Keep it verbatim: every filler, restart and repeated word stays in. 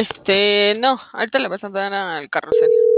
Este, no, ahorita le vas a dar al carrusel.